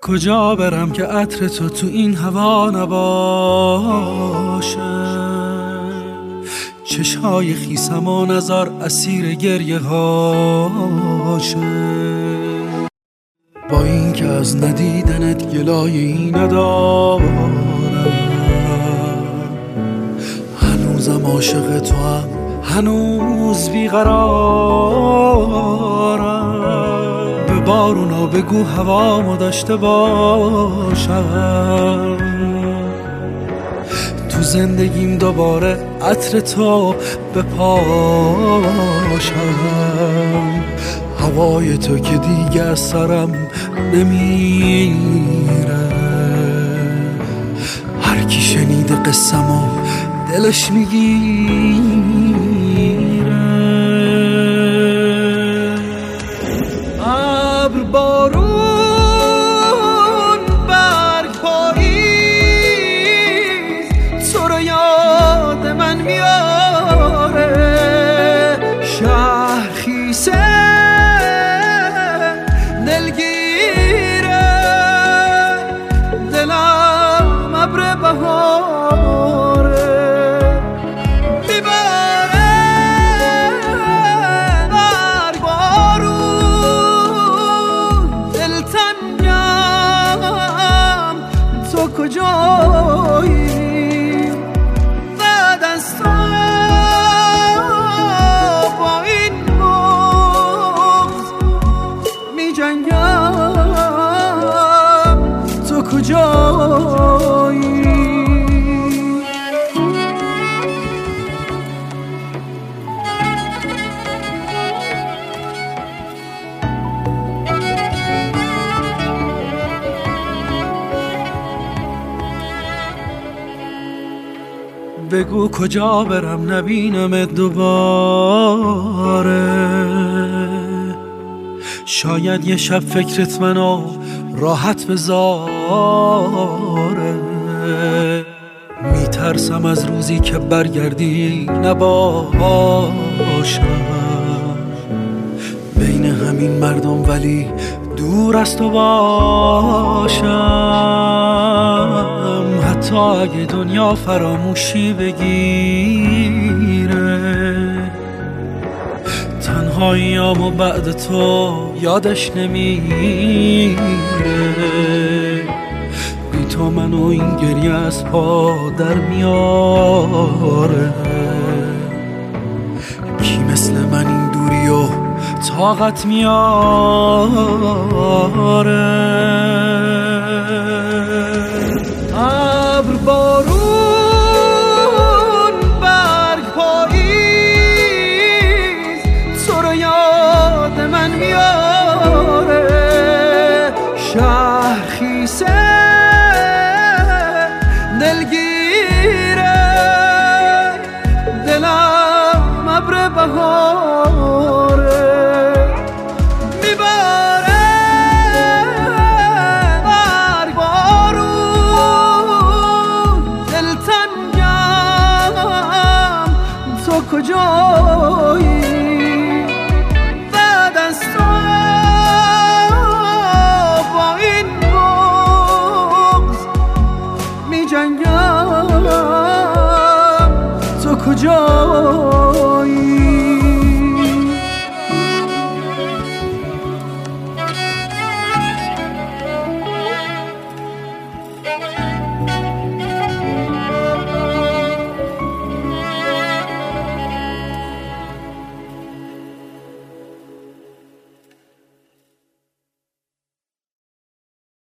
کجا برم که عطر تو این هوا نباشه؟ چشهای خیسم و نظر اسیر گریه هاشه. با این که از ندیدنت گلایی ندارم، هنوزم عاشق تو هم، هنوز بیقرارم. به بارونا بگو هوامو داشته باشم، تو زندگیم دوباره عطر تو بپاشم. هوای تو که دیگه از سرم نمیره، هر کی شنیده قصه‌مو دلش میگیره. ابر بارون برگ پاییز تو رو یاد من میاره. شهر خیسه دلگیره، دلم ابر بهاره. میباره برگ بارون، دلتنگم تو کجایی؟ بعد از تو با این بغض می جنگم، تو کجایی؟ بگو کجا برم نبینم دوباره. شاید یه شب فکرت منو راحت بذاره. میترسم از روزی که برگردی نباشم بین همین مردم، ولی دور از تو باشم. حتی اگه دنیا فراموشی بگیره، تنهاییامو بعد تو یادش نمیره. بی تو منو این گریه از پا در میاره. کی مثل من این دوریو طاقت میاره؟ ابر بارون برگ پاییز تو رو یاد من میاره. شهر خیسه دلگیره، دلم ابر بهاره. میباره برگ بارون، دلتنگم تو کجایی؟